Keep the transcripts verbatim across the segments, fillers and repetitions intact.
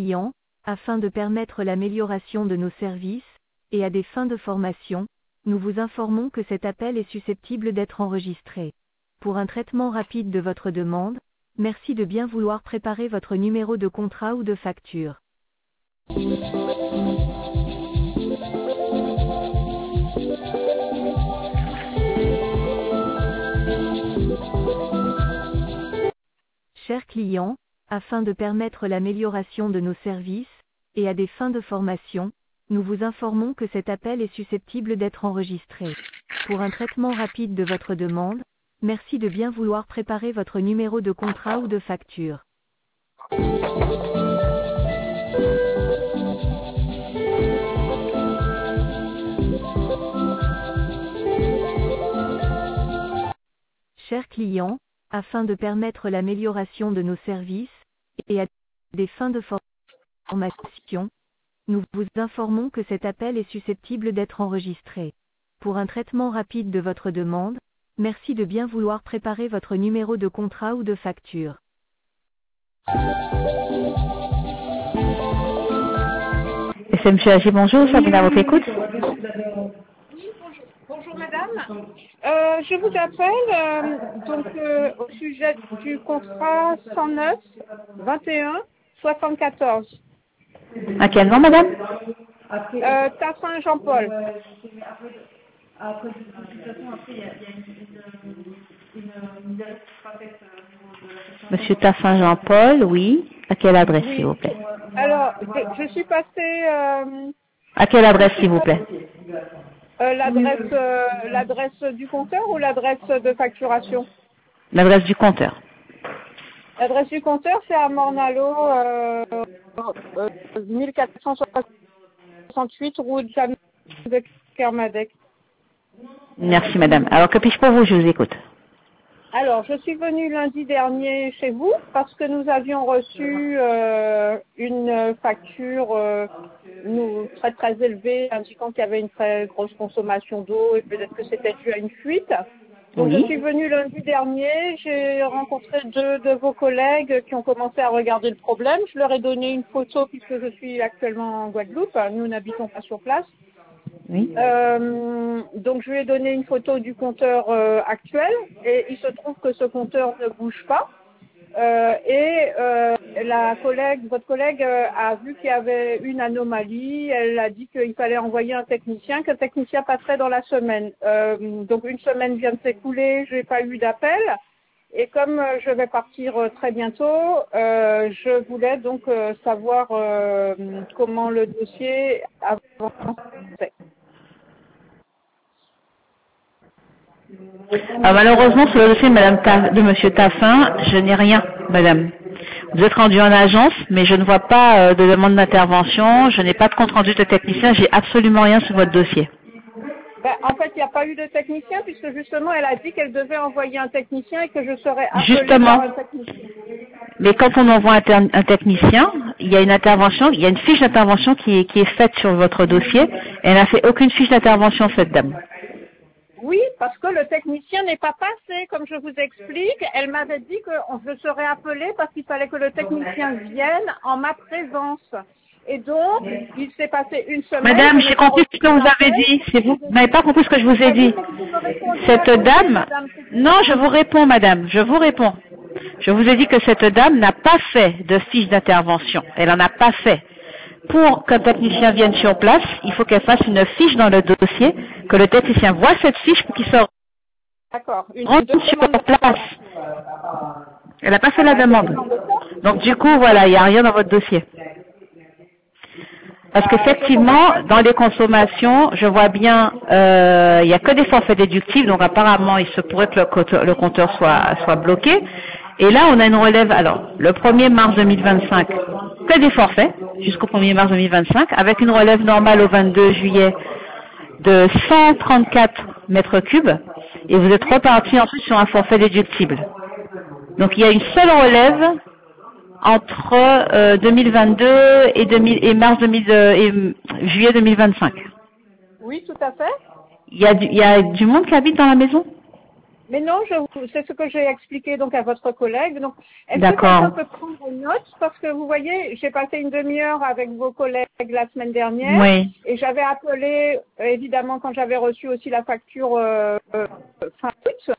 clients, afin de permettre l'amélioration de nos services, et à des fins de formation, nous vous informons que cet appel est susceptible d'être enregistré. Pour un traitement rapide de votre demande, merci de bien vouloir préparer votre numéro de contrat ou de facture. Chers clients, afin de permettre l'amélioration de nos services, et à des fins de formation, nous vous informons que cet appel est susceptible d'être enregistré. Pour un traitement rapide de votre demande, merci de bien vouloir préparer votre numéro de contrat ou de facture. Chers clients, afin de permettre l'amélioration de nos services, et à des fins de formation, nous vous informons que cet appel est susceptible d'être enregistré. Pour un traitement rapide de votre demande, merci de bien vouloir préparer votre numéro de contrat ou de facture. S M C H, bonjour, Sabrina, votre écoute. Bonjour madame, euh, je vous appelle euh, donc euh, au sujet du contrat cent neuf vingt et un soixante-quatorze. À quel nom madame? euh, Tassin Jean-Paul. Monsieur Tassin Jean-Paul, oui. À quelle adresse Oui. s'il vous plaît? Alors, je, je suis passée... Euh, À quelle adresse s'il vous plaît? euh, l'adresse, euh, l'adresse du compteur ou l'adresse de facturation? L'adresse du compteur. L'adresse du compteur, c'est à Mornalo, euh, euh, mille quatre cent soixante-huit, route de Kermadec. Merci madame. Alors que puis-je pour vous? Je vous écoute. Alors, je suis venue lundi dernier chez vous parce que nous avions reçu euh, une facture euh, nous, très très élevée indiquant qu'il y avait une très grosse consommation d'eau et peut-être que c'était dû à une fuite. Donc Oui. je suis venue lundi dernier, j'ai rencontré deux de vos collègues qui ont commencé à regarder le problème. Je leur ai donné une photo puisque je suis actuellement en Guadeloupe, nous n'habitons pas sur place. Oui. Euh, donc je lui ai donné une photo du compteur euh, actuel et il se trouve que ce compteur ne bouge pas. Euh, et euh, la collègue, votre collègue euh, a vu qu'il y avait une anomalie. Elle a dit qu'il fallait envoyer un technicien, qu'un technicien passerait dans la semaine. Euh, donc une semaine vient de s'écouler, je n'ai pas eu d'appel. Et comme euh, je vais partir euh, très bientôt, euh, je voulais donc euh, savoir euh, comment le dossier avançait. Alors, malheureusement, sur le dossier de, Madame Ta- de Monsieur Tassin, je n'ai rien, madame. Vous êtes rendu en agence, mais je ne vois pas euh, de demande d'intervention, je n'ai pas de compte rendu de technicien, j'ai absolument rien sur votre dossier. Ben, en fait, il n'y a pas eu de technicien puisque justement, elle a dit qu'elle devait envoyer un technicien et que je serais appelée Justement. par un technicien. Mais quand on envoie un, ter- un technicien, il y a une intervention, il y a une fiche d'intervention qui est, qui est faite sur votre dossier, et elle n'a fait aucune fiche d'intervention, cette dame. Oui, parce que le technicien n'est pas passé, comme je vous explique. Elle m'avait dit que je serais appelée parce qu'il fallait que le technicien vienne en ma présence. Et donc, il s'est passé une semaine. Madame, je n'ai j'ai pas compris reçu ce que vous d'appel. avez dit, c'est vous. Vous n'avez pas compris ce que je vous ai Ben oui, dit. mais vous me répondez à Cette côté, dame, madame. non, je vous réponds, madame, je vous réponds. Je vous ai dit que cette dame n'a pas fait de fiche d'intervention. Elle n'en a pas fait. Pour qu'un technicien vienne sur place, il faut qu'elle fasse une fiche dans le dossier, que le technicien voit cette fiche pour qu'il se D'accord. Une, rende une sur demande de place. Elle n'a pas fait la Ah, une demande. demande de quoi? Donc du coup, voilà, il n'y a rien dans votre dossier. Parce qu'effectivement, dans les consommations, je vois bien, euh, il n'y a que des forfaits déductibles, donc apparemment, il se pourrait que le compteur, le compteur soit, soit bloqué. Et là, on a une relève, alors, le premier mars deux mille vingt-cinq, que des forfaits, jusqu'au premier mars deux mille vingt-cinq, avec une relève normale au vingt-deux juillet de cent trente-quatre mètres cubes, et vous êtes reparti ensuite sur un forfait déductible. Donc il y a une seule relève entre euh, deux mille vingt-deux et, deux mille, et mars deux mille, euh, et juillet deux mille vingt-cinq. Oui, tout à fait. Il y, a du, il y a du monde qui habite dans la maison? Mais non, je, c'est ce que j'ai expliqué donc à votre collègue. Donc, est-ce que D'accord. quelqu'un peut prendre une note? Parce que vous voyez, j'ai passé une demi-heure avec vos collègues la semaine dernière. Oui, Et j'avais appelé, euh, évidemment, quand j'avais reçu aussi la facture euh, euh, fin août.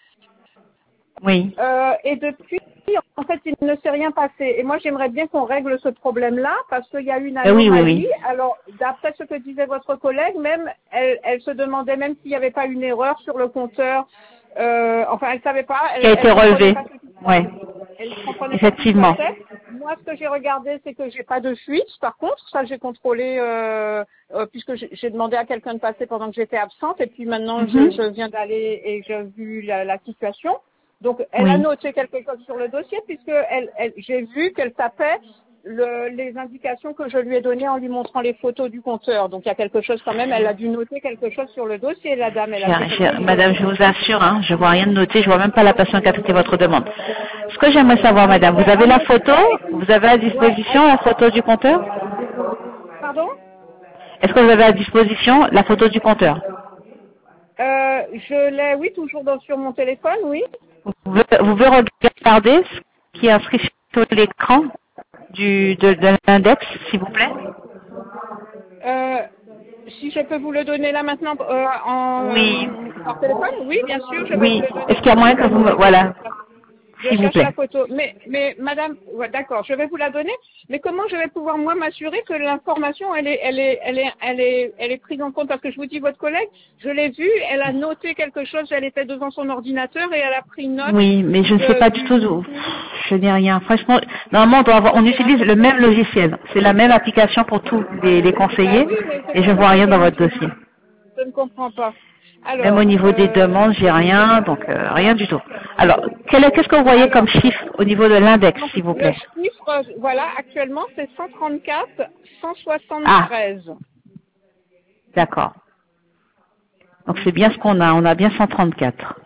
oui. Euh, et depuis, en fait, il ne s'est rien passé. Et moi, j'aimerais bien qu'on règle ce problème-là parce qu'il y a une Euh, oui, oui, anomalie. oui. Alors, d'après ce que disait votre collègue, même, elle, elle se demandait même s'il n'y avait pas une erreur sur le compteur. Euh, enfin, elle savait pas. Qui a Elle, été elle comprenait relevé. pas ce qui se Oui, passait. Elle comprenait pas ce qui se effectivement. passait. Moi, ce que j'ai regardé, c'est que j'ai pas de fuite. Par contre, ça, j'ai contrôlé euh, euh, puisque j'ai j'ai demandé à quelqu'un de passer pendant que j'étais absente. Et puis maintenant, je, Mhm. je viens d'aller et j'ai vu la, la situation. Donc, elle a Oui. noté quelque chose sur le dossier puisque elle, elle, j'ai vu qu'elle tapait le, les indications que je lui ai données en lui montrant les photos du compteur. Donc, il y a quelque chose quand même. Elle a dû noter quelque chose sur le dossier, la dame. Elle a fait J'ai- quelque j'ai- chose sur le Madame, je dossier. vous assure, hein, je vois rien de noté, je vois même pas la personne qui a traité votre demande. Ce que j'aimerais savoir, Ah, il y madame, avait vous avez un la monsieur photo? avec une... Vous avez à Ouais, disposition avec- la photo du compteur? pardon. Est-ce que vous avez à disposition la photo du compteur? Euh, je l'ai, oui, toujours dans, sur mon téléphone, oui. Vous pouvez, vous pouvez regarder ce qui est inscrit sur l'écran du de, de l'index, s'il vous plaît? Euh, si je peux vous le donner là maintenant euh, en, Oui. euh, par téléphone, oui, bien sûr, je vais vous Oui. le donner Est-ce tout qu'il y de a moyen suite. que vous me... Attendez, je Voilà, cherche la, je s'il vous cherche la plaît. photo. Mais, mais madame, ouais, d'accord, je vais vous la donner. Mais comment je vais pouvoir moi m'assurer que l'information elle est, elle est, elle est, elle est, elle est prise en compte? Parce que je vous dis, votre collègue, je l'ai vue, elle a noté quelque chose, elle était devant son ordinateur et elle a pris note Oui, mais je ne sais de, pas du tout du. d'où. Je n'ai rien. Franchement, normalement, on, doit avoir, on Ok, utilise le même logiciel. C'est la même application pour tous les, les bah conseillers oui, mais c'est et pour je ça vois que rien je dans ne, votre je ne, dossier. je ne comprends pas. Même au Alors, niveau des euh, demandes, j'ai rien, donc euh, rien du tout. Alors, quel est- qu'est-ce que vous voyez comme alors, chiffre au niveau de l'index, donc s'il vous le plaît? chiffre, euh, voilà, actuellement c'est cent trente-quatre, cent Ah, soixante-treize. d'accord. Donc c'est bien ce qu'on a. On a bien cent trente-quatre.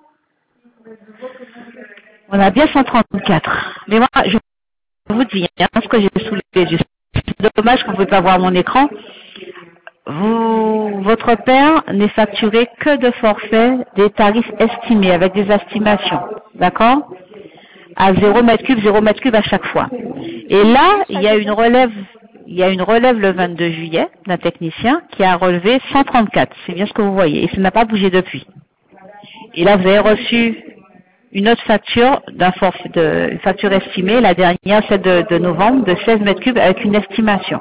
On a bien cent trente-quatre. Mais moi, je vous dis, hein, ce que j'ai sous les yeux. C'est dommage que vous ne pouvez pas voir mon écran. Vous, votre père n'est facturé que de forfait des tarifs estimés, avec des estimations. D'accord? À zéro Oui, mètre cube, zéro mètre cube à chaque fois. Et là, oui, il ça y a j'ai une compris. relève, il y a une relève le vingt-deux juillet d'un technicien qui a relevé cent trente-quatre. C'est bien ce que vous voyez. Et ça n'a pas bougé depuis. Et là, vous avez reçu une autre facture d'un forfait, de, une facture estimée, la dernière, celle de, de novembre, de seize mètres cubes avec une estimation.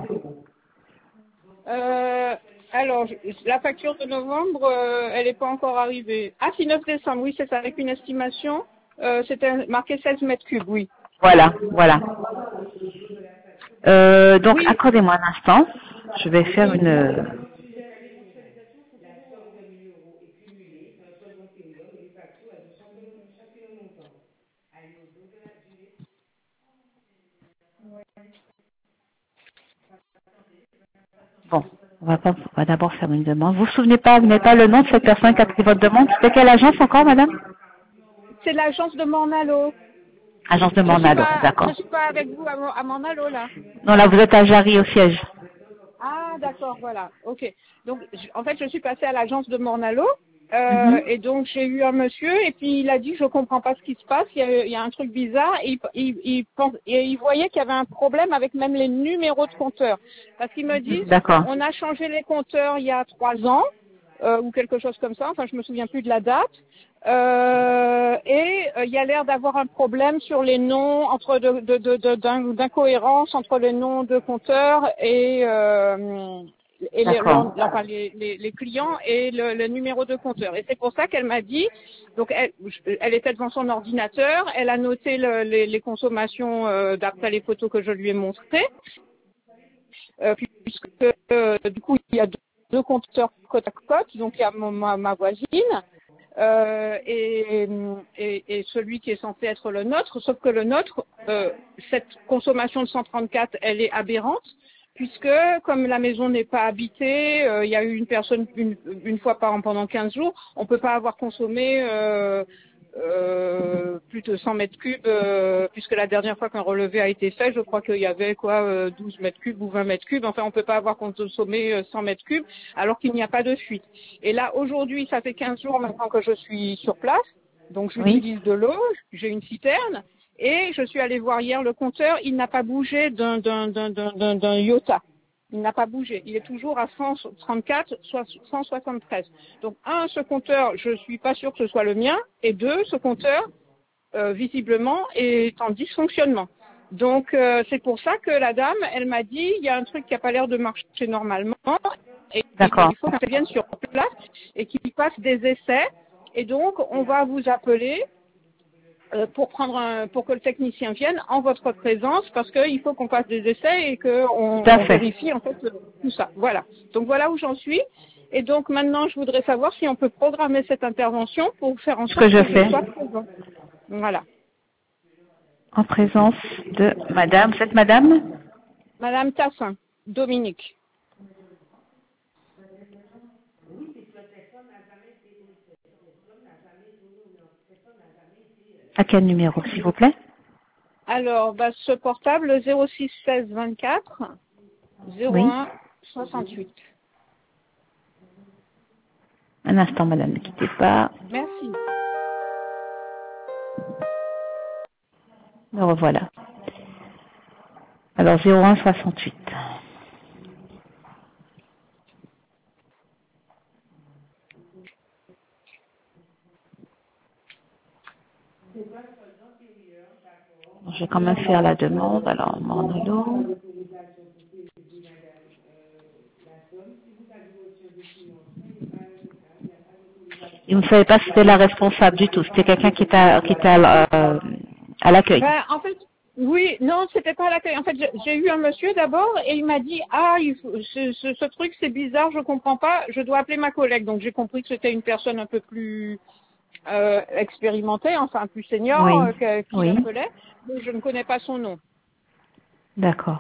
Euh, alors, je- la facture de novembre, euh, elle n'est pas encore arrivée. Ah, si, neuf décembre, oui, c'est ça, avec une estimation. Euh, C'était marqué seize mètres cubes, oui. Voilà, voilà. Euh, donc, Oui, accordez-moi un instant. Je vais faire une... Bon, on va, pas, on va d'abord faire une demande. Vous vous souvenez pas, vous n'avez pas le nom de cette personne qui a pris votre demande? C'était quelle agence encore, madame? c'est l'agence de Mornalo. Agence de Je suis Mornalo, pas, je d'accord. suis pas avec vous à, Mor- à Mornalo, là. Non, là, vous êtes à Jarry, au siège. Ah, d'accord, voilà. Ok. Donc, je- en fait, je suis passée à l'agence de Mornalo. Euh, Mhm. et donc j'ai eu un monsieur et puis il a dit je comprends pas ce qui se passe, il y a, il y a un truc bizarre et il, il, il pense, et il voyait qu'il y avait un problème avec même les numéros de compteurs parce qu'ils me disent D'accord. on a changé les compteurs il y a trois ans euh, ou quelque chose comme ça, enfin je me souviens plus de la date euh, et euh, il y a l'air d'avoir un problème sur les noms entre de, de, de, de- d'in- d'incohérence entre les noms de compteurs et euh, et les, l'en- D'accord. enfin, les, les, les clients et le, le numéro de compteur. Et c'est pour ça qu'elle m'a dit, donc elle, elle était devant son ordinateur, elle a noté le- les, les consommations euh, d'après les photos que je lui ai montrées, euh, puisque euh, du coup il y a deux, deux compteurs côte à côte, donc il y a mon- ma, ma voisine. Euh, et, et, et celui qui est censé être le nôtre, sauf que le nôtre, euh, cette consommation de cent trente-quatre, elle est aberrante, puisque comme la maison n'est pas habitée, euh, il y a eu une personne une, une fois par an pendant quinze jours, on peut pas avoir consommé euh, euh, plus de cent mètres cubes, euh, puisque la dernière fois qu'un relevé a été fait, je crois qu'il y avait quoi, euh, douze mètres cubes ou vingt mètres cubes. Enfin, on peut pas avoir consommé euh, cent mètres cubes alors qu'il n'y a pas de fuite. Et là, aujourd'hui, ça fait quinze jours maintenant que je suis sur place, donc j'utilise Oui. de l'eau, j'ai une citerne, et je suis allée voir hier le compteur, il n'a pas bougé d'un, d'un, d'un, d'un, d'un, d'un iota. Il n'a pas bougé. Il est toujours à cent trente-quatre, cent soixante-treize. Donc, un, ce compteur, je suis pas sûre que ce soit le mien. Et deux, ce compteur, euh, visiblement, est en dysfonctionnement. Donc, euh, c'est pour ça que la dame, elle m'a dit, il y a un truc qui n'a pas l'air de marcher normalement. Et D'accord. il faut qu'elle vienne sur place et qu'il fasse des essais. Et donc, on va vous appeler pour prendre un, pour que le technicien vienne en votre présence, parce qu'il faut qu'on fasse des essais et qu'on Tout à on fait. vérifie en fait tout ça. Voilà. Donc voilà où j'en suis. Et donc maintenant, je voudrais savoir si on peut programmer cette intervention pour faire en Ce que sorte je que je fais. sois présent. Voilà. En présence de madame. Cette madame? Madame Tassin, Dominique. À quel numéro, s'il vous plaît? Alors, bah, ce portable zéro six seize vingt-quatre zéro Oui. un soixante-huit. Un instant, madame, ne quittez pas. Merci. Me revoilà. Alors, zéro un soixante-huit. Je vais quand même faire la demande. Alors, Mornello. Et vous ne savez pas si c'était la responsable du tout. C'était quelqu'un qui était à, qui était à, euh, à l'accueil. Ben, en fait, oui, non, c'était pas l'accueil. En fait, j'ai j'ai eu un monsieur d'abord et il m'a dit ah, il faut, ce, ce, ce truc c'est bizarre, je comprends pas, je dois appeler ma collègue. Donc j'ai compris que c'était une personne un peu plus euh, expérimentée, enfin plus senior, Oui. euh, que- qui Oui. l'appelait. Mais je ne connais pas son nom. D'accord.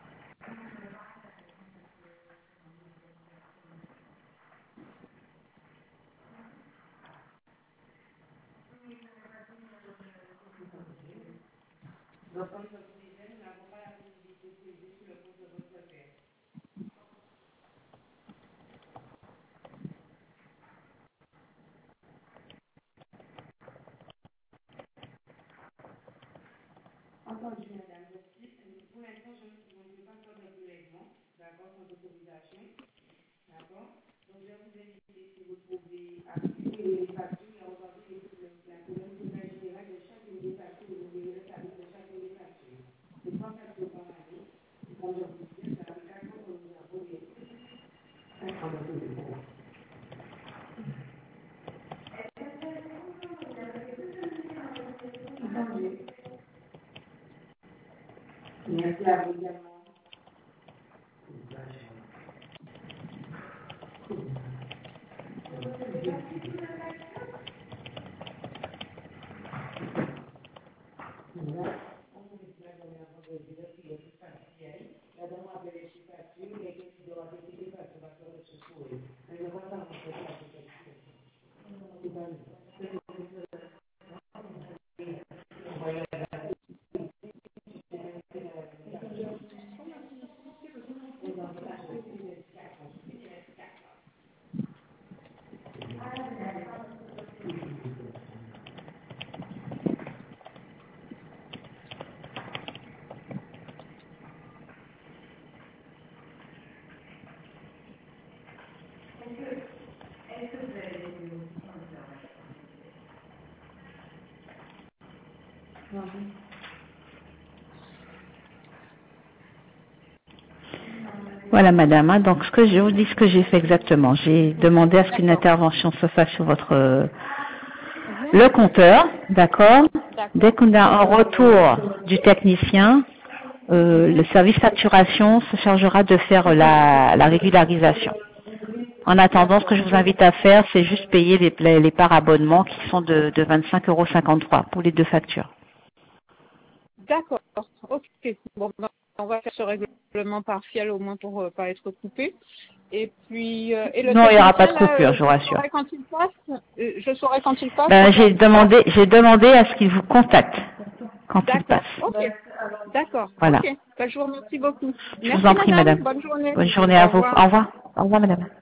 Voilà, madame. hein. Donc, ce que je vous dis, ce que j'ai fait exactement. J'ai demandé à ce qu'une D'accord. intervention se fasse sur votre euh, le compteur, d'accord. Dès D'accord. qu'on a un retour du technicien, euh, le service facturation se chargera de faire la, la régularisation. En attendant, ce que je vous invite à faire, c'est juste payer les, les, les parts abonnements qui sont de, de vingt-cinq euros cinquante-trois pour les deux factures. D'accord. Ok. Bon, ben, on va faire ce règlement partiel au moins pour ne pas être coupé. Et puis, euh, et le Non, il n'y aura pas de technicien, coupure, là, je vous rassure. je saurai quand il passe. euh, Je saurai quand il passe. Ben, quand j'ai il demandé, passe. j'ai demandé à ce qu'il vous contacte quand il D'accord. passe. Ok. D'accord. Voilà. Ok. Ben, je vous remercie beaucoup. Je Merci vous en prie, madame. madame. Bonne journée. Bonne journée à Au vous. revoir. Au revoir. Au revoir, madame.